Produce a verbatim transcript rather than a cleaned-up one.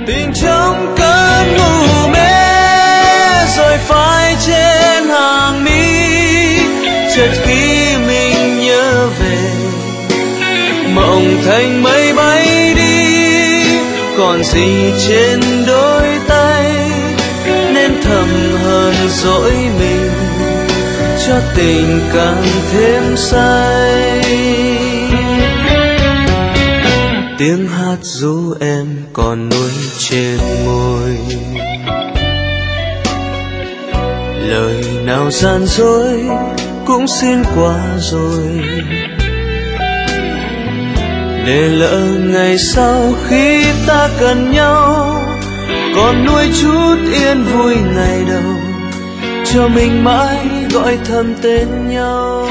tình trong cơn ngủ mê rồi phai trên hàng mi, chợt khi mình nhớ về mộng thành mây bay đi, còn gì trên đôi tay nên thầm hờn dỗi mình cho tình càng thêm say. Tiếng hát ru em còn nuối trên môi, lời nào gian dối cũng xin qua rồi, để lỡ ngày sau khi ta cần nhau còn nuôi chút yên vui ngày đầu, cho mình mãi gọi thầm tên nhau.